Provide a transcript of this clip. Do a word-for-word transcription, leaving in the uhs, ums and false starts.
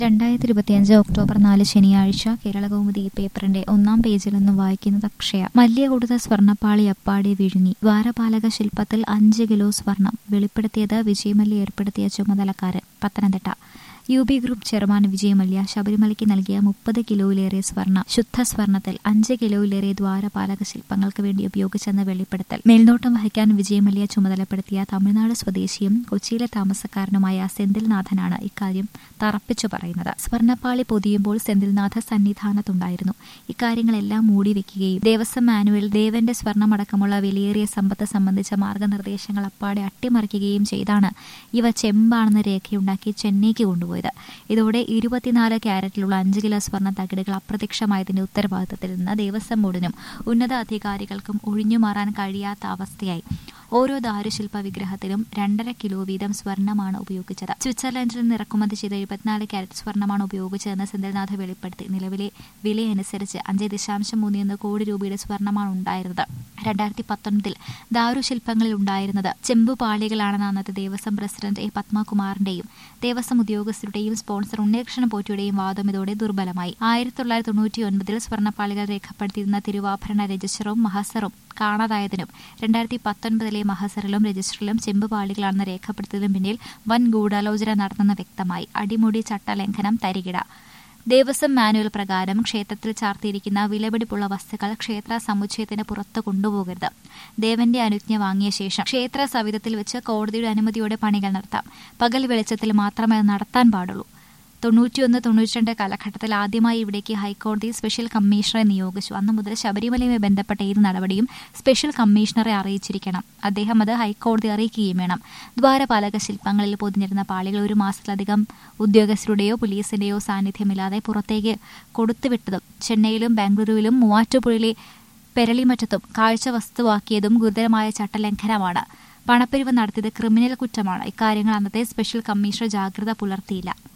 രണ്ടായിരത്തി ഇരുപത്തിയഞ്ച് ഒക്ടോബർ നാല് ശനിയാഴ്ച കേരളകൗമുദി പേപ്പറിന്റെ ഒന്നാം പേജിൽ നിന്നും വായിക്കുന്നത് അക്ഷയ. മല്യ കൊടുത്ത സ്വർണ്ണപ്പാളി അപ്പാടെ വിഴുങ്ങി. ദ്വാരപാലക ശില്പത്തിൽ അഞ്ച് കിലോ സ്വർണം വെളിപ്പെടുത്തിയത് വിജയമല്യ ഏർപ്പെടുത്തിയ ചുമതലക്കാരൻ. Pathanamthitta U B group chairman Vijay Mallya ശബരിമലയ്ക്ക് നൽകിയ മുപ്പത് കിലോയിലേറെ സ്വർണ്ണ ശുദ്ധ സ്വർണത്തിൽ അഞ്ച് കിലോയിലേറെ ദ്വാരപാലക ശില്പങ്ങൾക്ക് വേണ്ടി ഉപയോഗിച്ചെന്ന് വെളിപ്പെടുത്തൽ. മേൽനോട്ടം വഹിക്കാൻ വിജയമല്യ ചുമതലപ്പെടുത്തിയ തമിഴ്നാട് സ്വദേശിയും കൊച്ചിയിലെ താമസക്കാരനുമായ സെന്തിൽനാഥനാണ് ഇക്കാര്യം തറപ്പിച്ചു പറയുന്നത്. സ്വർണ്ണപ്പാളി പൊതിയുമ്പോൾ സെന്തിൽനാഥ സന്നിധാനത്തുണ്ടായിരുന്നു. ഇക്കാര്യങ്ങളെല്ലാം മൂടിവെക്കുകയും ദേവസ്വം മാനുവൽ ദേവന്റെ സ്വർണ്ണമടക്കമുള്ള വിലയേറിയ സമ്പത്ത് സംബന്ധിച്ച മാർഗനിർദ്ദേശങ്ങൾ അപ്പാടെ അട്ടിമറിക്കുകയും ചെയ്താണ് ഇവ ചെമ്പാണെന്ന രേഖയുണ്ടാക്കി ചെന്നൈക്ക് കൊണ്ടുപോയത്. ഇതോടെ ഇരുപത്തിനാല് ക്യാരറ്റിലുള്ള അഞ്ച് കിലോ സ്വർണ്ണ തകിടുകൾ അപ്രത്യക്ഷമായതിന്റെ ഉത്തരവാദിത്തത്തിൽ നിന്ന് ദേവസ്വം ബോർഡിനും ഉന്നത അധികാരികൾക്കും ഒഴിഞ്ഞുമാറാൻ കഴിയാത്ത അവസ്ഥയായി. ഓരോ ദാരുശില്പ വിഗ്രഹത്തിലും രണ്ടര കിലോ വീതം സ്വർണ്ണമാണ് ഉപയോഗിച്ചത്. സ്വിറ്റ്സർലൻഡിൽ നിന്ന് ഇറക്കുമതി ചെയ്ത എഴുപത്തിനാല് ക്യാരറ്റ് സ്വർണ്ണമാണ് ഉപയോഗിച്ചതെന്ന് സെന്തിൽനാഥ് വെളിപ്പെടുത്തി. നിലവിലെ വിലയനുസരിച്ച് അഞ്ച് ദശാംശം മൂന്ന് കോടി രൂപയുടെ സ്വർണ്ണമാണ് ഉണ്ടായിരുന്നത്. രണ്ടായിരത്തി പത്തൊൻപതിൽ ദാരുശില്പങ്ങളിൽ ഉണ്ടായിരുന്നത് ചെമ്പുപാളികളാണെന്ന് അന്നത്തെ ദേവസ്വം പ്രസിഡന്റ് എ പത്മകുമാറിന്റെയും ദേവസ്വം ഉദ്യോഗസ്ഥരുടെയും സ്പോൺസർ ഉണ്ണികൃഷ്ണൻ പോറ്റിയുടെയും വാദം ഇതോടെ ദുർബലമായി. ആയിരത്തി തൊള്ളായിരത്തി തൊണ്ണൂറ്റി ഒൻപതിൽ സ്വർണ്ണപ്പാളികൾ രേഖപ്പെടുത്തിയിരുന്ന തിരുവാഭരണ രജിസ്റ്ററും മഹസറും കാണാതായതിനും രണ്ടായിരത്തി പത്തൊൻപതിലെ മഹസറിലും രജിസ്റ്ററിലും ചെമ്പുപാളികളാണെന്ന് രേഖപ്പെടുത്തിയതിനും പിന്നിൽ വൻ ഗൂഢാലോചന നടന്നെന്ന് വ്യക്തമായി. അടിമുടി ചട്ടലംഘനം, തരികിട. ദേവസ്വം മാനുവൽ പ്രകാരം ക്ഷേത്രത്തിൽ ചാർത്തിയിരിക്കുന്ന വിലപിടിപ്പുള്ള വസ്തുക്കൾ ക്ഷേത്ര സമുച്ചയത്തിന് പുറത്ത് കൊണ്ടുപോകരുത്. ദേവന്റെ അനുജ്ഞ വാങ്ങിയ ശേഷം ക്ഷേത്ര സവിധത്തിൽ വെച്ച് കോടതിയുടെ അനുമതിയോടെ പണികൾ നടത്താം. പകൽ വെളിച്ചത്തിൽ മാത്രമേ അത് നടത്താൻ പാടുള്ളൂ. തൊണ്ണൂറ്റിയൊന്ന് തൊണ്ണൂറ്റിരണ്ട് കാലഘട്ടത്തിൽ ആദ്യമായി ഇവിടേക്ക് ഹൈക്കോടതി സ്പെഷ്യൽ കമ്മീഷണറെ നിയോഗിച്ചു. അന്നു മുതൽ ശബരിമലയുമായി ബന്ധപ്പെട്ട ഏത് നടപടിയും സ്പെഷ്യൽ കമ്മീഷണറെ അറിയിച്ചിരിക്കണം. അദ്ദേഹം അത് ഹൈക്കോടതി അറിയിക്കുകയും വേണം. ദ്വാരപാലക ശില്പങ്ങളിൽ പൊതിഞ്ഞിരുന്ന പാളികൾ ഒരു മാസത്തിലധികം ഉദ്യോഗസ്ഥരുടെയോ പോലീസിന്റെയോ സാന്നിധ്യമില്ലാതെ പുറത്തേക്ക് കൊടുത്തുവിട്ടതും ചെന്നൈയിലും ബാംഗ്ലൂരുവിലും മൂവാറ്റുപുഴയിലെ പെരളിമറ്റത്തും കാഴ്ച വസ്തുവാക്കിയതും ഗുരുതരമായ ചട്ടലംഘനമാണ്. പണപ്പിരിവ് നടത്തിയത് ക്രിമിനൽ കുറ്റമാണ്. ഇക്കാര്യങ്ങൾ അന്നത്തെ സ്പെഷ്യൽ കമ്മീഷണർ ജാഗ്രത പുലർത്തിയില്ല.